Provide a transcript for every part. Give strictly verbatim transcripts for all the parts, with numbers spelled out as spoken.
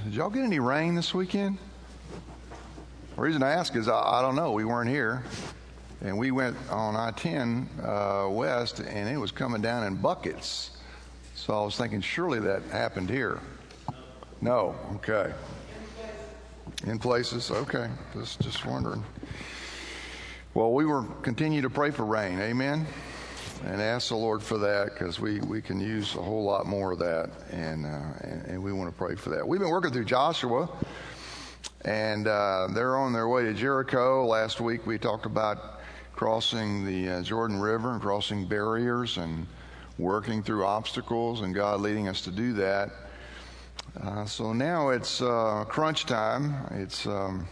Did y'all get any rain this weekend? The reason I ask is I, I don't know. We weren't here. And we went on I ten uh, west, and it was coming down in buckets. So I was thinking, surely that happened here. No. Okay. In places. Okay. Just, just wondering. Well, we were continue to pray for rain. Amen. And ask the Lord for that, because we, we can use a whole lot more of that, and, uh, and and we want to pray for that. We've been working through Joshua, and uh, they're on their way to Jericho. Last week we talked about crossing the uh, Jordan River and crossing barriers and working through obstacles, and God leading us to do that. Uh, so now it's uh, crunch time. It's um,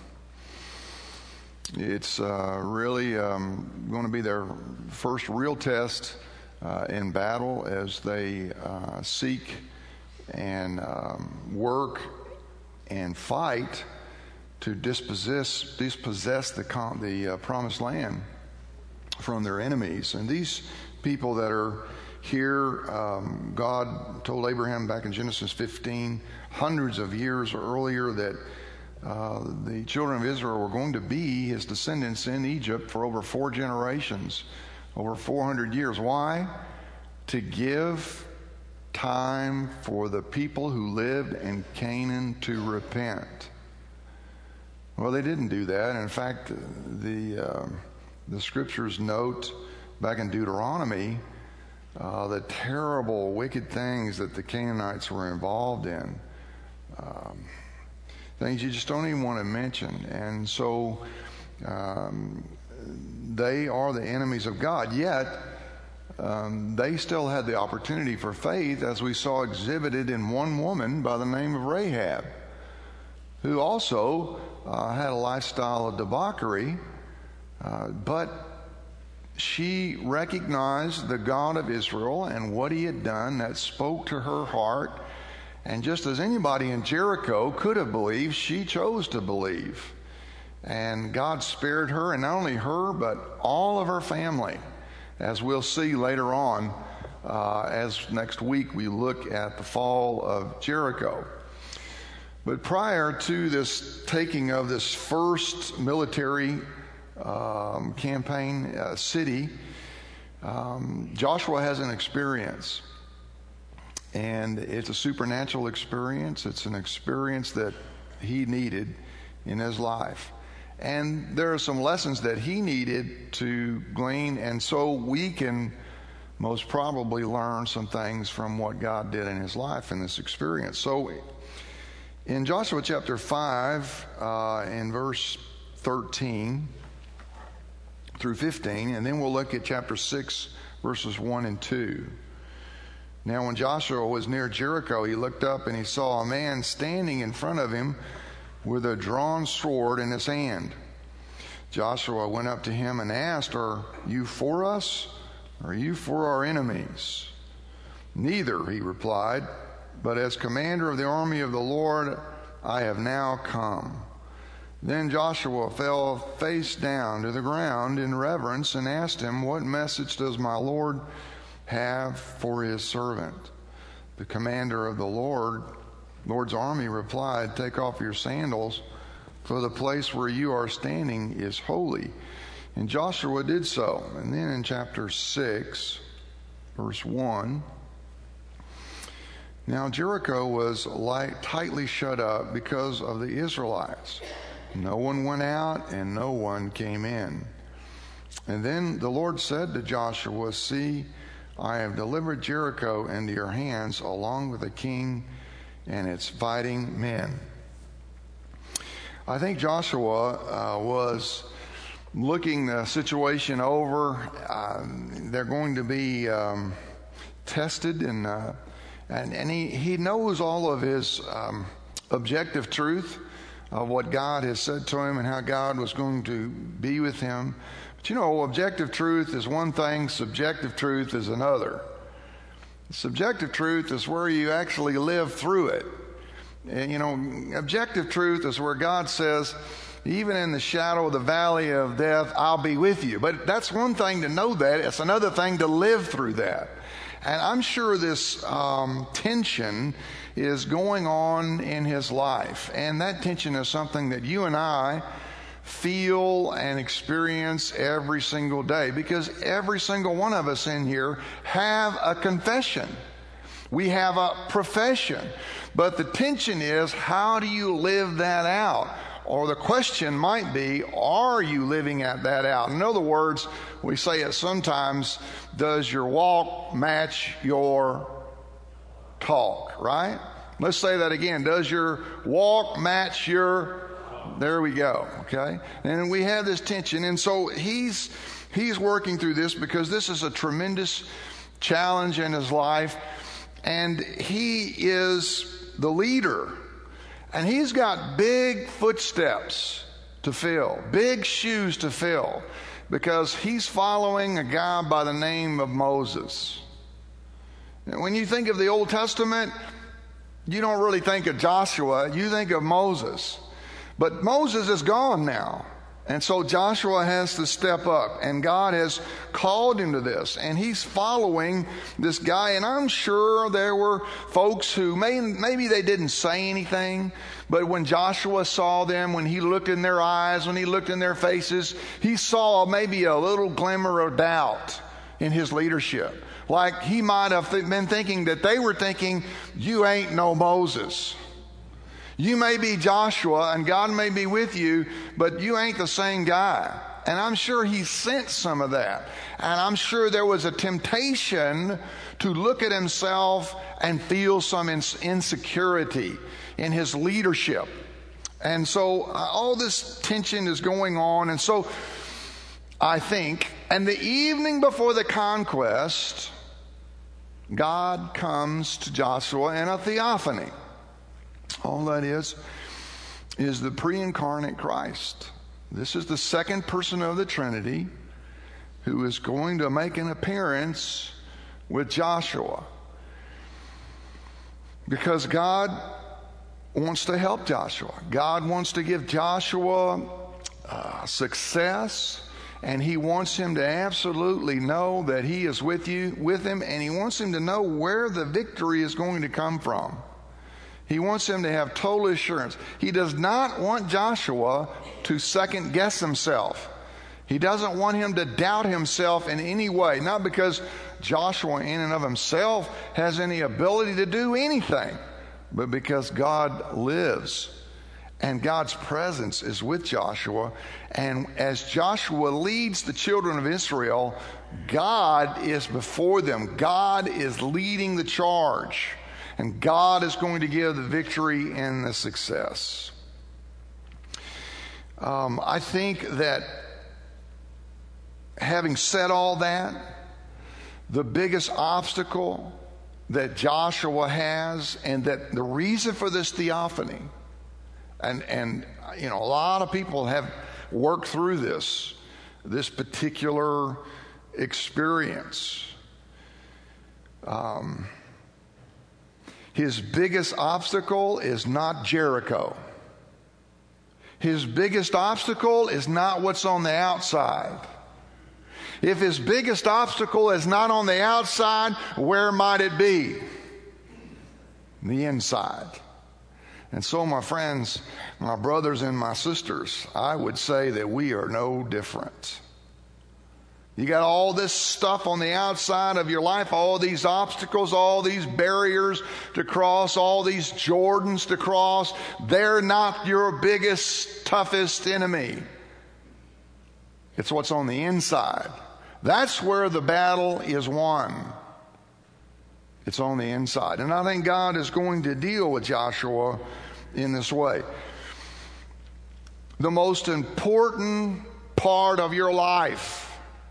It's uh, really um, going to be their first real test uh, in battle as they uh, seek and um, work and fight to dispossess dispossess the com- the uh, promised land from their enemies. And these people that are here, um, God told Abraham back in Genesis fifteen, hundreds of years earlier, that Uh, the children of Israel were going to be his descendants in Egypt for over four generations, over four hundred years. Why? To give time for the people who lived in Canaan to repent. Well, they didn't do that. In fact, the uh, the scriptures note back in Deuteronomy uh, the terrible, wicked things that the Canaanites were involved in. Um, Things you just don't even want to mention. And so um, they are the enemies of God. Yet um, they still had the opportunity for faith, as we saw exhibited in one woman by the name of Rahab, who also uh, had a lifestyle of debauchery, uh, but she recognized the God of Israel and what he had done. That spoke to her heart. And just as anybody in Jericho could have believed, she chose to believe. And God spared her, and not only her, but all of her family, as we'll see later on, uh, as next week we look at the fall of Jericho. But prior to this taking of this first military um, campaign uh, city, um, Joshua has an experience. And it's a supernatural experience. It's an experience that he needed in his life. And there are some lessons that he needed to glean, and so we can most probably learn some things from what God did in his life in this experience. So in Joshua chapter five, uh, in verse thirteen through fifteen, and then we'll look at chapter six, verses one and two. Now when Joshua was near Jericho, he looked up and he saw a man standing in front of him with a drawn sword in his hand. Joshua went up to him and asked, "Are you for us, or are you for our enemies?" "Neither," he replied, "but as commander of the army of the Lord, I have now come." Then Joshua fell face down to the ground in reverence and asked him, "What message does my Lord have for his servant?" The commander of the Lord, Lord's army replied, "Take off your sandals, for the place where you are standing is holy." And Joshua did so. And then in chapter six, verse one, now Jericho was light, tightly shut up because of the Israelites. No one went out and no one came in. And then the Lord said to Joshua, "See, I have delivered Jericho into your hands, along with the king and its fighting men." I think Joshua uh, was looking the situation over. Uh, they're going to be um, tested, and uh, and, and he, he knows all of his um, objective truth of what God has said to him and how God was going to be with him. But you know, objective truth is one thing, subjective truth is another. Subjective truth is where you actually live through it. And, you know, objective truth is where God says, even in the shadow of the valley of death, I'll be with you. But that's one thing to know that. It's another thing to live through that. And I'm sure this um, tension is going on in his life. And that tension is something that you and I feel and experience every single day, because every single one of us in here have a confession. We have a profession. But the tension is, how do you live that out? Or the question might be, are you living at that out? In other words, we say it sometimes, does your walk match your talk, right? Let's say that again. Does your walk match your... There we go, okay? And we have this tension. And so he's he's working through this because this is a tremendous challenge in his life. And he is the leader. And he's got big footsteps to fill, big shoes to fill, because he's following a guy by the name of Moses. And when you think of the Old Testament, you don't really think of Joshua, you think of Moses. But Moses is gone now. And so Joshua has to step up, and God has called him to this, and he's following this guy. And I'm sure there were folks who may, maybe they didn't say anything, but when Joshua saw them, when he looked in their eyes, when he looked in their faces, he saw maybe a little glimmer of doubt in his leadership. Like he might have been thinking that they were thinking, you ain't no Moses. You may be Joshua and God may be with you, but you ain't the same guy. And I'm sure he sensed some of that. And I'm sure there was a temptation to look at himself and feel some insecurity in his leadership. And so uh, all this tension is going on. And so I think, and the evening before the conquest, God comes to Joshua in a theophany. All that is, is the pre-incarnate Christ. This is the second person of the Trinity who is going to make an appearance with Joshua. Because God wants to help Joshua. God wants to give Joshua uh, success, and he wants him to absolutely know that he is with you, with him, and he wants him to know where the victory is going to come from. He wants him to have total assurance. He does not want Joshua to second guess himself. He doesn't want him to doubt himself in any way. Not because Joshua in and of himself has any ability to do anything, but because God lives and God's presence is with Joshua. And as Joshua leads the children of Israel, God is before them. God is leading the charge. And God is going to give the victory and the success. Um, I think that having said all that, the biggest obstacle that Joshua has, and that the reason for this theophany, and, and you know, a lot of people have worked through this, this particular experience. Um, His biggest obstacle is not Jericho. His biggest obstacle is not what's on the outside. If his biggest obstacle is not on the outside, where might it be? The inside. And so, my friends, my brothers and my sisters, I would say that we are no different. You got all this stuff on the outside of your life, all these obstacles, all these barriers to cross, all these Jordans to cross. They're not your biggest, toughest enemy. It's what's on the inside. That's where the battle is won. It's on the inside. And I think God is going to deal with Joshua in this way. The most important part of your life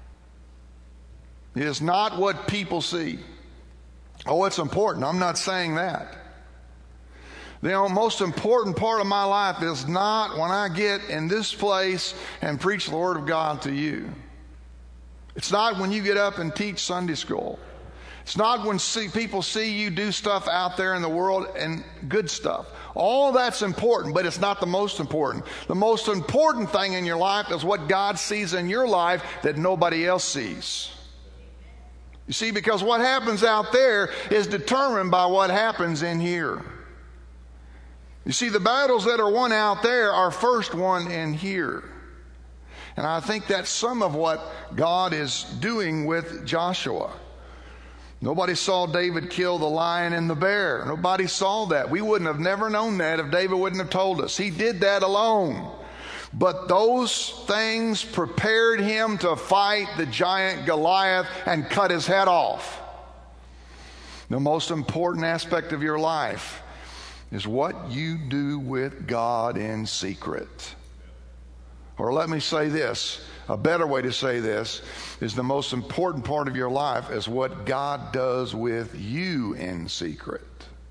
is not what people see. Oh, it's important. I'm not saying that. The most important part of my life is not when I get in this place and preach the Word of God to you. It's not when you get up and teach Sunday school. It's not when see, people see you do stuff out there in the world and good stuff. All that's important, but it's not the most important. The most important thing in your life is what God sees in your life that nobody else sees. You see, because what happens out there is determined by what happens in here. You see, the battles that are won out there are first won in here. And I think that's some of what God is doing with Joshua. Nobody saw David kill the lion and the bear. Nobody saw that. We wouldn't have never known that if David wouldn't have told us. He did that alone. But those things prepared him to fight the giant Goliath and cut his head off. The most important aspect of your life is what you do with God in secret. Or let me say this, a better way to say this is the most important part of your life is what God does with you in secret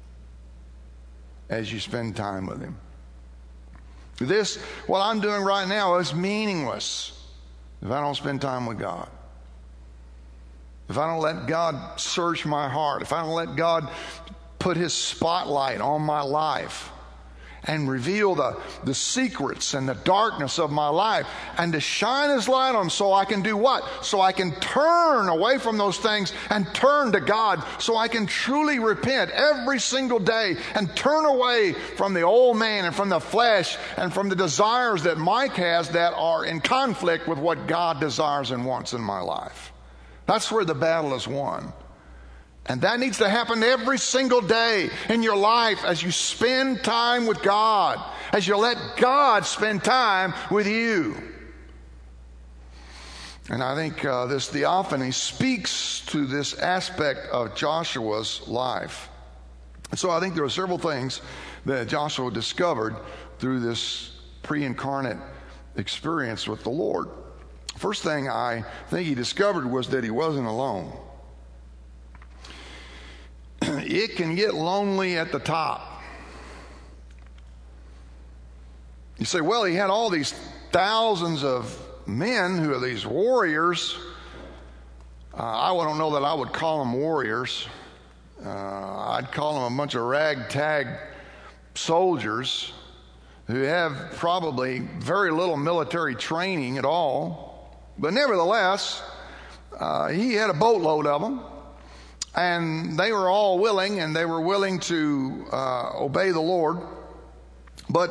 as you spend time with Him. This, what I'm doing right now, is meaningless if I don't spend time with God. If I don't let God search my heart, if I don't let God put His spotlight on my life and reveal the, the secrets and the darkness of my life and to shine His light on them so I can do what? So I can turn away from those things and turn to God, so I can truly repent every single day and turn away from the old man and from the flesh and from the desires that Mike has that are in conflict with what God desires and wants in my life. That's where the battle is won. And that needs to happen every single day in your life as you spend time with God, as you let God spend time with you. And I think uh, this theophany speaks to this aspect of Joshua's life. And so I think there are several things that Joshua discovered through this pre-incarnate experience with the Lord. First thing I think he discovered was that he wasn't alone. It can get lonely at the top. You say, well, he had all these thousands of men who are these warriors. Uh, I don't know that I would call them warriors. Uh, I'd call them a bunch of ragtag soldiers who have probably very little military training at all. But nevertheless, uh, he had a boatload of them. And they were all willing, and they were willing to uh, obey the Lord. But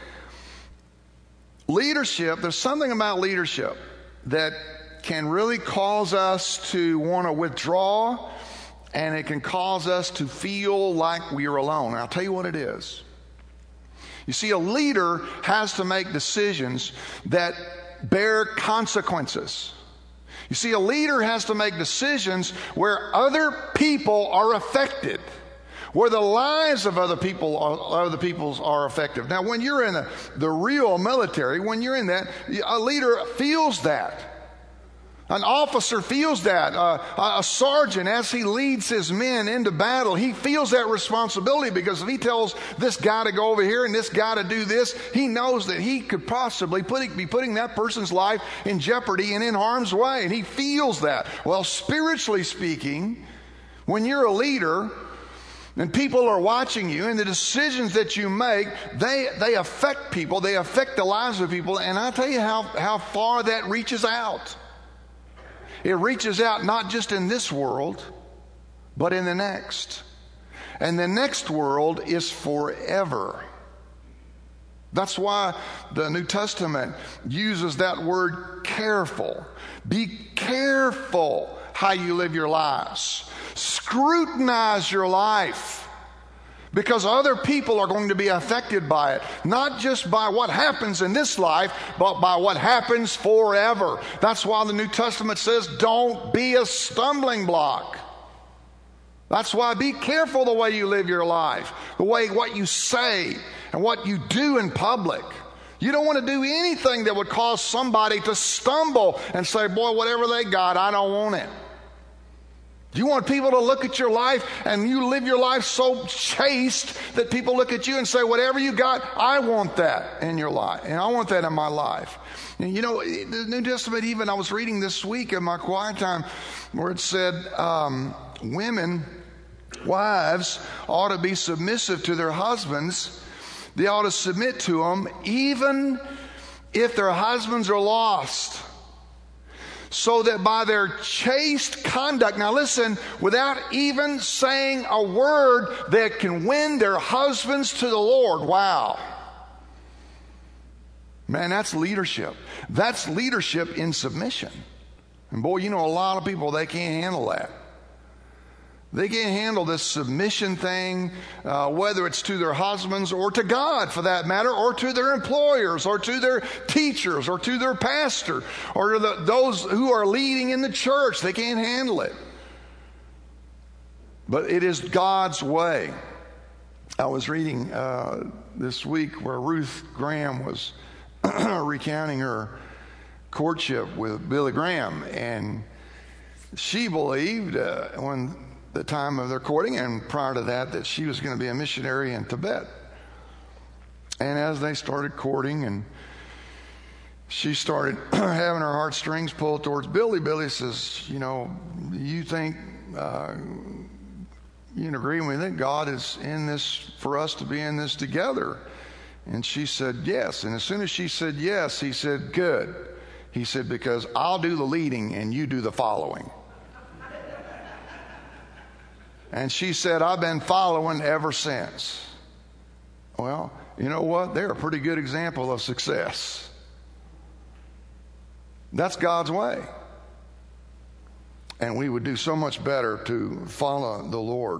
leadership, there's something about leadership that can really cause us to want to withdraw, and it can cause us to feel like we are alone. And I'll tell you what it is. You see, a leader has to make decisions that bear consequences. You see, a leader has to make decisions where other people are affected, where the lives of other people are, other people's are affected. Now, when you're in the, the real military, when you're in that, a leader feels that. An officer feels that. Uh, a sergeant, as he leads his men into battle, he feels that responsibility, because if he tells this guy to go over here and this guy to do this, he knows that he could possibly put, be putting that person's life in jeopardy and in harm's way, and he feels that. Well, spiritually speaking, when you're a leader and people are watching you, and the decisions that you make, they, they affect people, they affect the lives of people, and I'll tell you how, how far that reaches out. It reaches out not just in this world, but in the next. And the next world is forever. That's why the New Testament uses that word careful. Be careful how you live your lives. Scrutinize your life. Because other people are going to be affected by it. Not just by what happens in this life, but by what happens forever. That's why the New Testament says, don't be a stumbling block. That's why be careful the way you live your life. The way what you say and what you do in public. You don't want to do anything that would cause somebody to stumble and say, boy, whatever they got, I don't want it. You want people to look at your life and you live your life so chaste that people look at you and say, whatever you got, I want that in your life. And I want that in my life. And you know, the New Testament, even I was reading this week in my quiet time where it said um, women, wives, ought to be submissive to their husbands. They ought to submit to them even if their husbands are lost. so that by their chaste conduct, now listen, without even saying a word, they can win their husbands to the Lord. Wow. Man, that's leadership. That's leadership in submission. And boy, you know, a lot of people, they can't handle that. They can't handle this submission thing, uh, whether it's to their husbands or to God, for that matter, or to their employers, or to their teachers, or to their pastor, or to the, those who are leading in the church. They can't handle it. But it is God's way. I was reading uh, this week where Ruth Graham was recounting her courtship with Billy Graham, and she believed uh, when the time of their courting and prior to that that she was going to be a missionary in Tibet. And as they started courting and she started having her heartstrings pulled towards Billy, Billy says, you know, you think uh, you can agree with me that God is in this for us to be in this together? And she said yes. And as soon as she said yes, he said, good. He said, because I'll do the leading and you do the following. And she said, I've been following ever since. Well, you know what? They're a pretty good example of success. That's God's way. And we would do so much better to follow the Lord.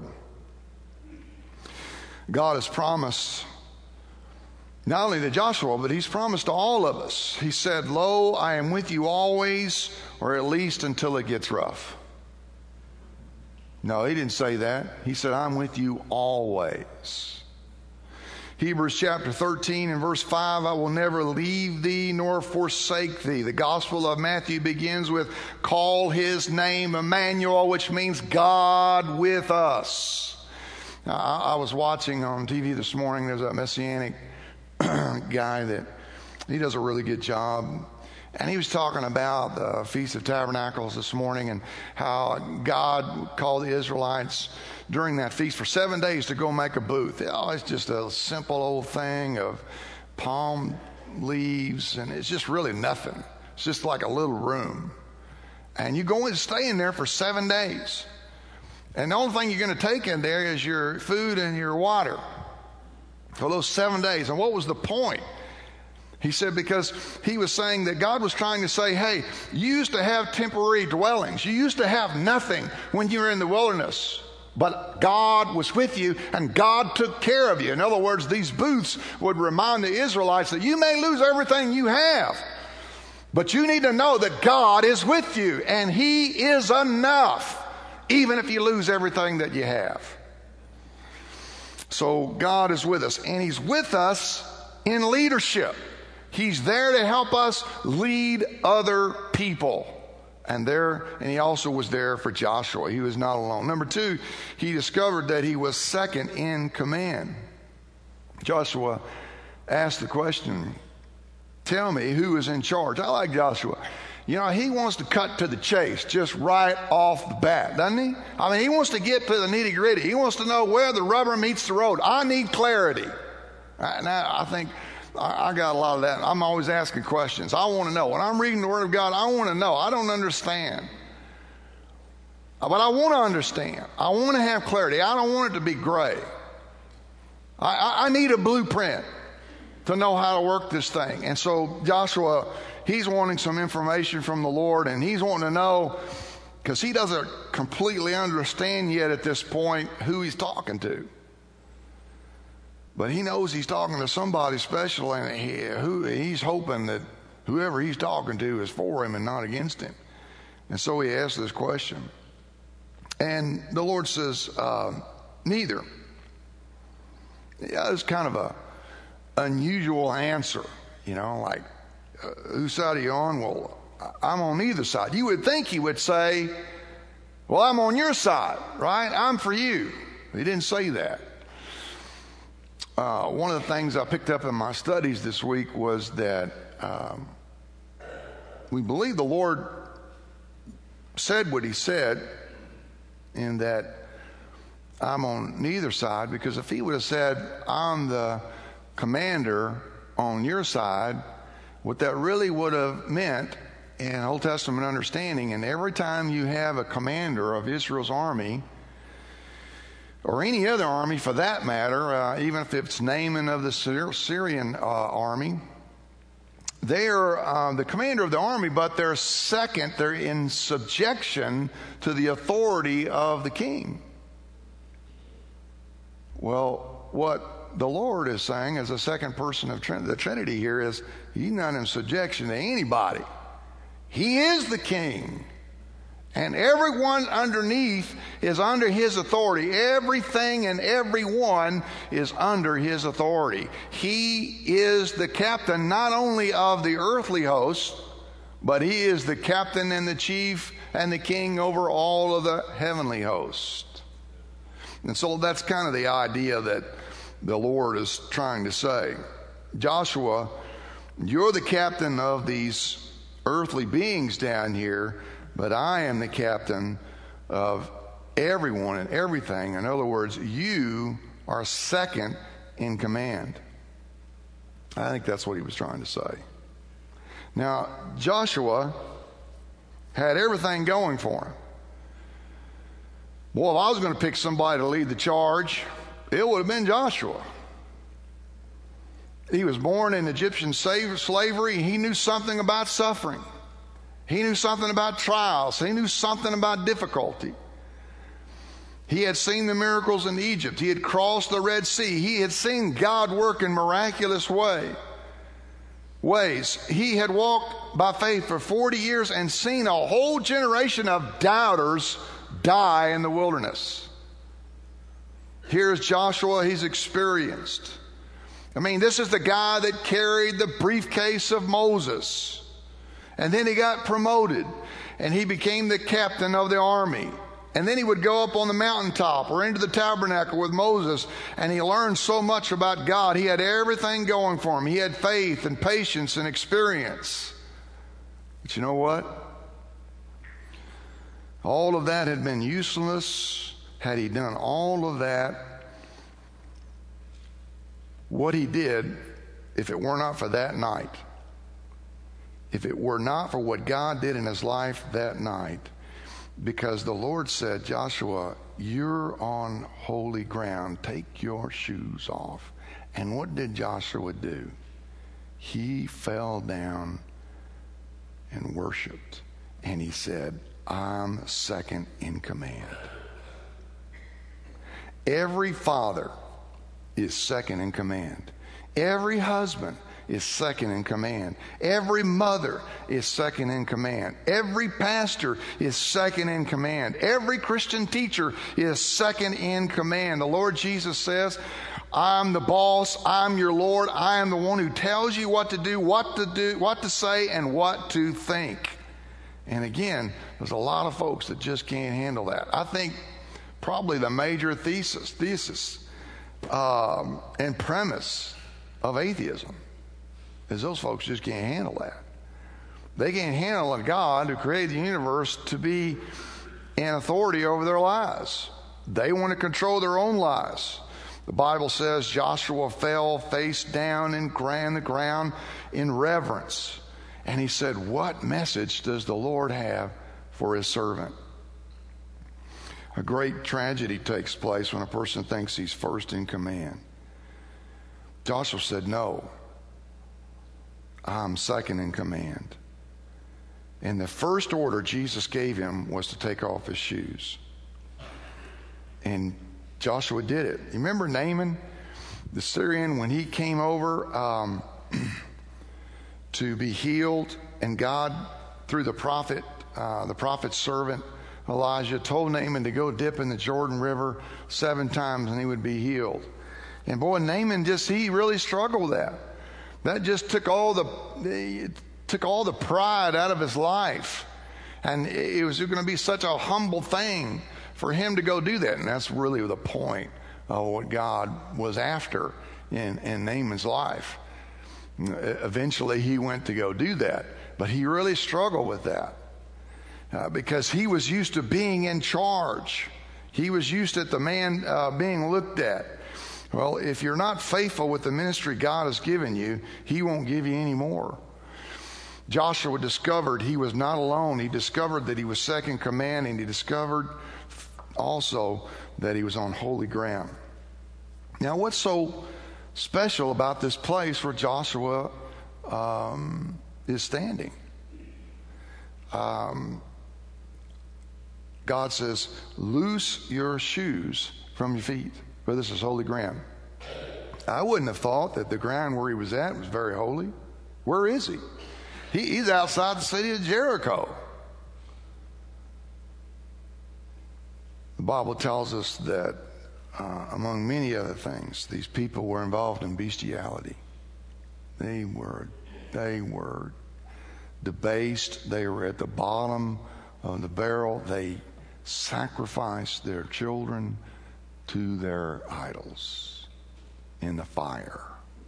God has promised not only to Joshua, but he's promised to all of us. He said, lo, I am with you always, or at least until it gets rough. No, he didn't say that. He said, I'm with you always. Hebrews chapter thirteen and verse five, I will never leave thee nor forsake thee. The Gospel of Matthew begins with, call his name Emmanuel, which means God with us. Now, I, I was watching on T V this morning, there's a Messianic guy that he does a really good job. And he was talking about the Feast of Tabernacles this morning and how God called the Israelites during that feast for seven days to go make a booth. Oh, it's just a simple old thing of palm leaves, and it's just really nothing. It's just like a little room. And you go and stay in there for seven days. And the only thing you're going to take in there is your food and your water for those seven days. And what was the point? He said because he was saying that God was trying to say, hey, you used to have temporary dwellings. You used to have nothing when you were in the wilderness. But God was with you and God took care of you. In other words, these booths would remind the Israelites that you may lose everything you have, but you need to know that God is with you and he is enough, even if you lose everything that you have. So God is with us, and he's with us in leadership. He's there to help us lead other people. And there, and he also was there for Joshua. He was not alone. Number two, he discovered that he was second in command. Joshua asked the question, tell me who is in charge. I like Joshua. You know, he wants to cut to the chase just right off the bat, doesn't he? I mean, he wants to get to the nitty gritty. He wants to know where the rubber meets the road. I need clarity. Right, now, I think I got a lot of that. I'm always asking questions. I want to know. When I'm reading the Word of God, I want to know. I don't understand. But I want to understand. I want to have clarity. I don't want it to be gray. I, I, I need a blueprint to know how to work this thing. And so Joshua, he's wanting some information from the Lord, and he's wanting to know, because he doesn't completely understand yet at this point who he's talking to. But he knows he's talking to somebody special, and he, who, he's hoping that whoever he's talking to is for him and not against him. And so he asks this question. And the Lord says, uh, neither. Yeah, it's kind of a unusual answer, you know, like, uh, whose side are you on? Well, I'm on either side. You would think he would say, well, I'm on your side, right? I'm for you. He didn't say that. Uh, one of the things I picked up in my studies this week was that um, we believe the Lord said what he said, in that I'm on neither side, because if he would have said, I'm the commander on your side, what that really would have meant in Old Testament understanding, and every time you have a commander of Israel's army, or any other army for that matter, uh, even if it's Naaman of the Syrian uh, army, they're uh, the commander of the army, but they're second, they're in subjection to the authority of the king. Well, what the Lord is saying as a second person of Trin- the Trinity here is he's not in subjection to anybody. He is the king. And everyone underneath is under his authority. Everything and everyone is under his authority. He is the captain not only of the earthly host, but he is the captain and the chief and the king over all of the heavenly host. And so that's kind of the idea that the Lord is trying to say. Joshua, you're the captain of these earthly beings down here, but I am the captain of everyone and everything. In other words, you are second in command. I think that's what he was trying to say. Now, Joshua had everything going for him. Well, if I was going to pick somebody to lead the charge, it would have been Joshua. He was born in Egyptian slavery. He knew something about suffering. He knew something about trials. He knew something about difficulty. He had seen the miracles in Egypt. He had crossed the Red Sea. He had seen God work in miraculous way, ways. He had walked by faith for forty years and seen a whole generation of doubters die in the wilderness. Here's Joshua. He's experienced. I mean, this is the guy that carried the briefcase of Moses. And then he got promoted, and he became the captain of the army. And then he would go up on the mountaintop or into the tabernacle with Moses, and he learned so much about God. He had everything going for him. He had faith and patience and experience. But you know what? All of that had been useless had he done all of that. What he did, if it were not for that night, if it were not for what God did in his life that night, because the Lord said, Joshua, you're on holy ground. Take your shoes off. And what did Joshua do? He fell down and worshiped. And he said, I'm second in command. Every father is second in command. Every husband is second in command. Every mother is second in command. Every pastor is second in command. Every Christian teacher is second in command. The Lord Jesus says, I'm the boss. I'm your Lord. I am the one who tells you what to do, what to do, what to say, and what to think. And again, there's a lot of folks that just can't handle that. I think probably the major thesis, thesis um, and premise of atheism is those folks just can't handle that. They can't handle a God who created the universe to be in authority over their lives. They want to control their own lives. The Bible says Joshua fell face down and ran the ground in reverence. And he said, what message does the Lord have for his servant? A great tragedy takes place when a person thinks he's first in command. Joshua said, no, I'm second in command. And the first order Jesus gave him was to take off his shoes. And Joshua did it. You remember Naaman, the Syrian, when he came over um, to be healed, and God, through the prophet, uh, the prophet's servant, Elijah, told Naaman to go dip in the Jordan River seven times and he would be healed. And boy, Naaman just, he really struggled with that. That just took all the, it took all the pride out of his life. And it was going to be such a humble thing for him to go do that. And that's really the point of what God was after in, in Naaman's life. Eventually he went to go do that. But he really struggled with that. Uh, because he was used to being in charge. He was used to the man uh, being looked at. Well, if you're not faithful with the ministry God has given you, he won't give you any more. Joshua discovered he was not alone. He discovered that he was second command, and he discovered also that he was on holy ground. Now, what's so special about this place where Joshua um, is standing? Um, God says, loose your shoes from your feet, for this is holy ground. I wouldn't have thought that the ground where he was at was very holy. Where is he? he he's outside the city of Jericho. The Bible tells us that uh, among many other things, these people were involved in bestiality. They were, they were debased. They were at the bottom of the barrel. They sacrificed their children to their idols in the fire.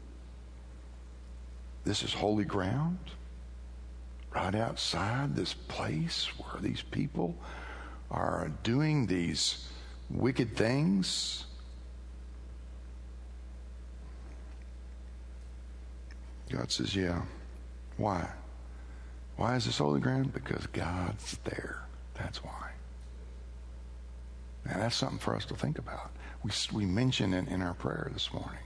This is holy ground, right outside this place where these people are doing these wicked things. God says, yeah. Why? Why is this holy ground? Because God's there. That's why. Now, that's something for us to think about. We, we mentioned it in our prayer this morning.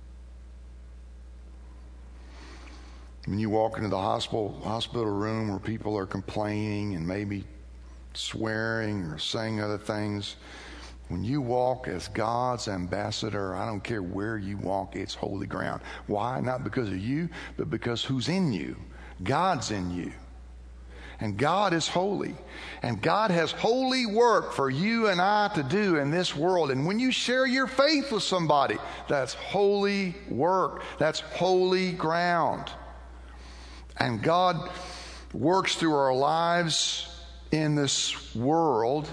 When you walk into the hospital, hospital room where people are complaining and maybe swearing or saying other things, when you walk as God's ambassador, I don't care where you walk, it's holy ground. Why? Not because of you, but because who's in you? God's in you. And God is holy. And God has holy work for you and I to do in this world. And when you share your faith with somebody, that's holy work. That's holy ground. And God works through our lives in this world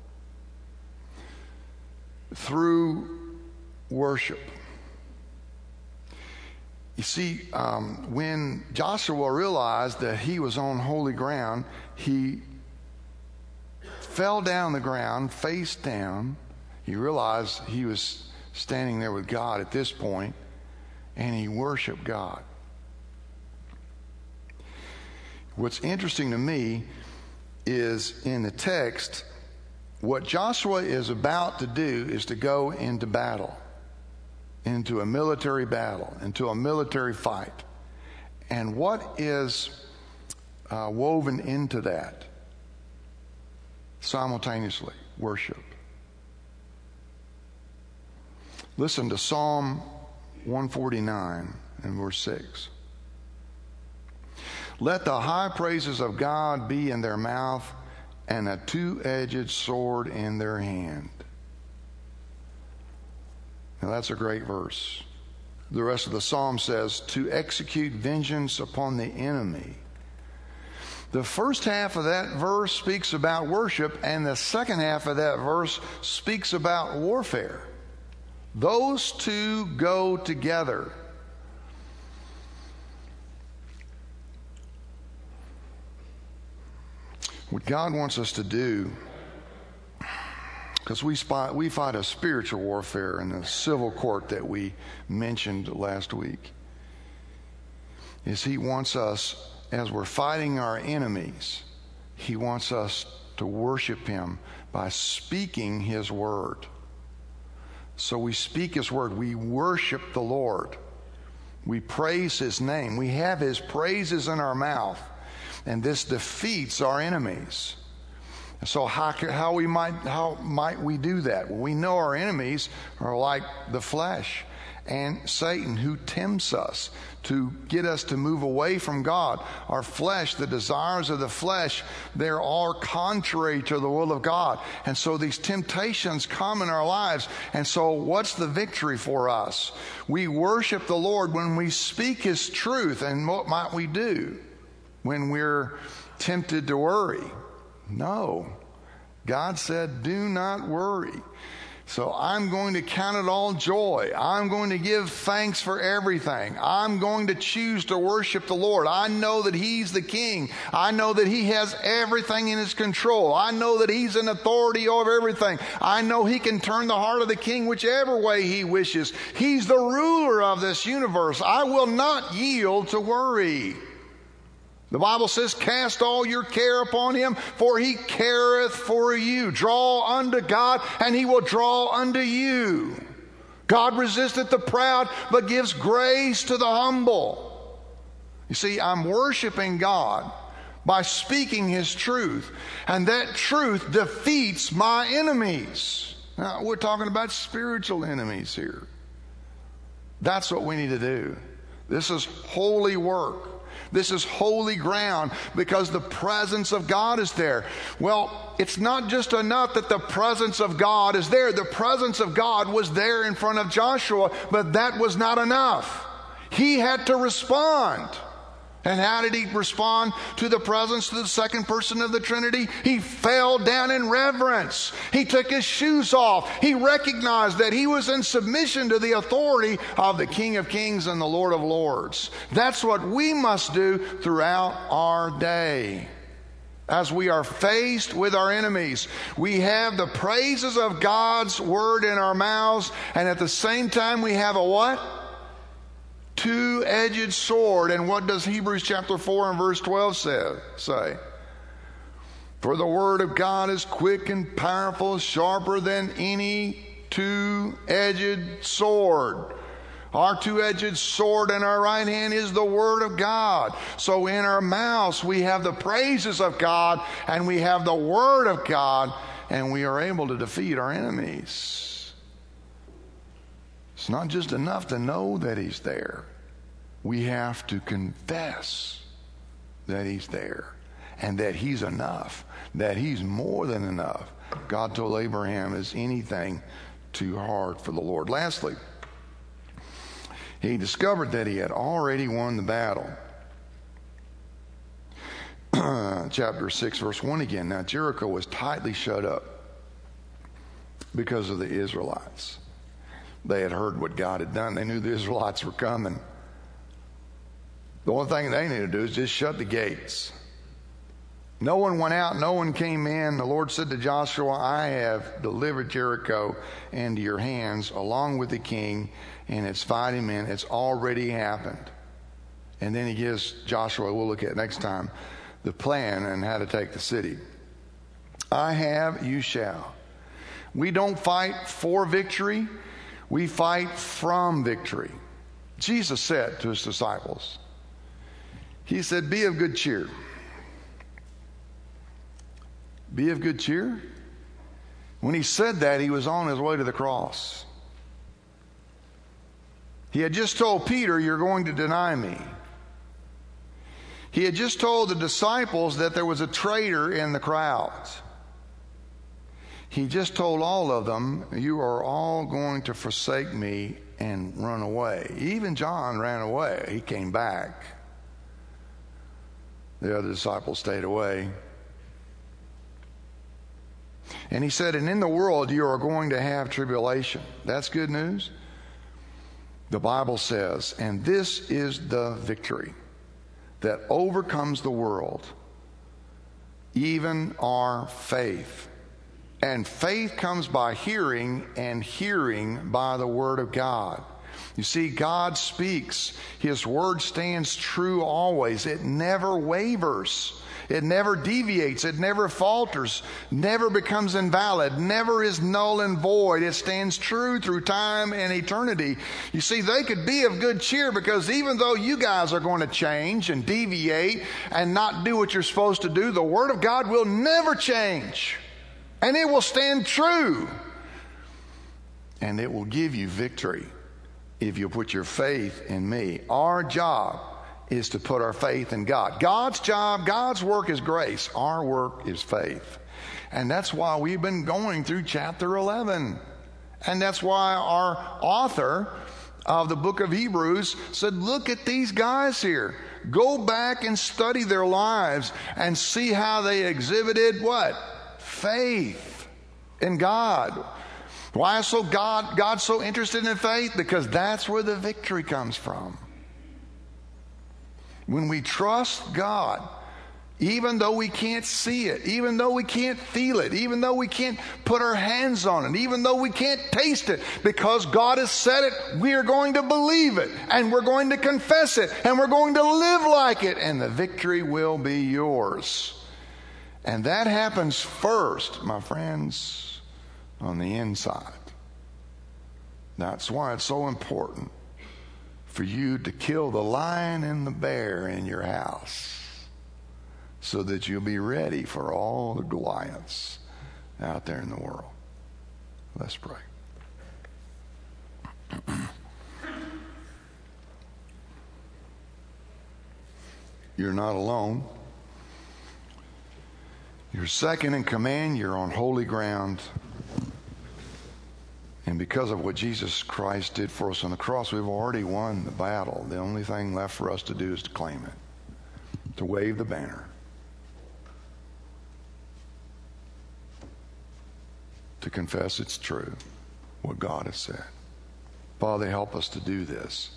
through worship. You see, um, when Joshua realized that he was on holy ground, he fell down the ground, face down. He realized he was standing there with God at this point, and he worshiped God. What's interesting to me is in the text, what Joshua is about to do is to go into battle. Into a military battle, into a military fight. And what is uh, woven into that? Simultaneously, worship. Listen to Psalm one forty-nine and verse six. Let the high praises of God be in their mouth and a two-edged sword in their hand. Now that's a great verse. The rest of the psalm says, to execute vengeance upon the enemy. The first half of that verse speaks about worship, and the second half of that verse speaks about warfare. Those two go together. What God wants us to do, because we, spy, we fight a spiritual warfare in the civil court that we mentioned last week, is He wants us, as we're fighting our enemies, He wants us to worship Him by speaking His word. So we speak His word. We worship the Lord. We praise His name. We have His praises in our mouth, and this defeats our enemies. So how, how we might how might we do that? Well, we know our enemies are like the flesh and Satan, who tempts us to get us to move away from God. Our flesh, the desires of the flesh, they're all contrary to the will of God. And so these temptations come in our lives. And so what's the victory for us? We worship the Lord when we speak His truth. And what might we do when we're tempted to worry? No. God said, do not worry. So I'm going to count it all joy. I'm going to give thanks for everything. I'm going to choose to worship the Lord. I know that He's the King. I know that He has everything in His control. I know that He's in authority over everything. I know He can turn the heart of the king whichever way He wishes. He's the ruler of this universe. I will not yield to worry. The Bible says, cast all your care upon him, for he careth for you. Draw unto God, and he will draw unto you. God resisteth the proud, but gives grace to the humble. You see, I'm worshiping God by speaking his truth, and that truth defeats my enemies. Now, we're talking about spiritual enemies here. That's what we need to do. This is holy work. This is holy ground because the presence of God is there. Well, it's not just enough that the presence of God is there. The presence of God was there in front of Joshua, but that was not enough. He had to respond. And how did he respond to the presence of the second person of the Trinity? He fell down in reverence. He took his shoes off. He recognized that he was in submission to the authority of the King of Kings and the Lord of Lords. That's what we must do throughout our day. As we are faced with our enemies, we have the praises of God's word in our mouths, and at the same time we have a what? Two-edged sword. And what does Hebrews chapter four and verse twelve say? say? For the word of God is quick and powerful, sharper than any two-edged sword. Our two-edged sword in our right hand is the word of God. So in our mouths we have the praises of God, and we have the word of God, and we are able to defeat our enemies. It's not just enough to know that he's there. We have to confess that he's there and that he's enough, that he's more than enough. God told Abraham, is anything too hard for the Lord? Lastly, he discovered that he had already won the battle. Chapter six, verse one again. Now Jericho was tightly shut up because of the Israelites. They had heard what God had done. They knew the Israelites were coming. The only thing they needed to do is just shut the gates. No one went out. No one came in. The Lord said to Joshua, I have delivered Jericho into your hands along with the king and its fighting men. It's already happened. And then he gives Joshua, we'll look at next time, the plan and how to take the city. I have, you shall. We don't fight for victory. We fight from victory. Jesus said to his disciples, he said, be of good cheer. Be of good cheer? When he said that, he was on his way to the cross. He had just told Peter, you're going to deny me. He had just told the disciples that there was a traitor in the crowds. He just told all of them, you are all going to forsake me and run away. Even John ran away. He came back. The other disciples stayed away. And he said, and in the world you are going to have tribulation. That's good news. The Bible says, and this is the victory that overcomes the world, even our faith. And faith comes by hearing, and hearing by the word of God. You see, God speaks. His word stands true always. It never wavers. It never deviates. It never falters. Never becomes invalid. Never is null and void. It stands true through time and eternity. You see, they could be of good cheer because even though you guys are going to change and deviate and not do what you're supposed to do, the word of God will never change. And it will stand true. And it will give you victory if you put your faith in me. Our job is to put our faith in God. God's job, God's work is grace. Our work is faith. And that's why we've been going through chapter eleven. And that's why our author of the book of Hebrews said, look at these guys here. Go back and study their lives and see how they exhibited what? Faith in God. Why is so God God so interested in faith? Because that's where the victory comes from. When we trust God Even though we can't see it, even though we can't feel it, even though we can't put our hands on it, even though we can't taste it, because God has said it, we are going to believe it, and we're going to confess it, and we're going to live like it, and the victory will be yours. And that happens first, my friends, on the inside. That's why it's so important for you to kill the lion and the bear in your house, so that you'll be ready for all the Goliaths out there in the world. Let's pray. You're not alone. You're second in command. You're on holy ground. And because of what Jesus Christ did for us on the cross, we've already won the battle. The only thing left for us to do is to claim it, to wave the banner, to confess it's true, what God has said. Father, help us to do this.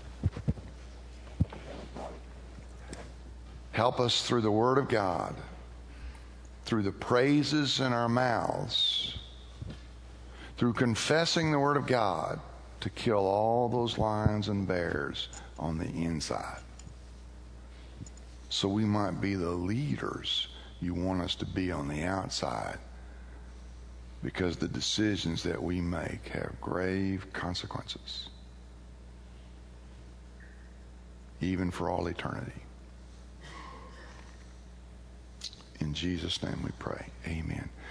Help us through the Word of God, through the praises in our mouths, through confessing the Word of God, to kill all those lions and bears on the inside, so we might be the leaders you want us to be on the outside, because the decisions that we make have grave consequences, even for all eternity. In Jesus' name we pray. Amen.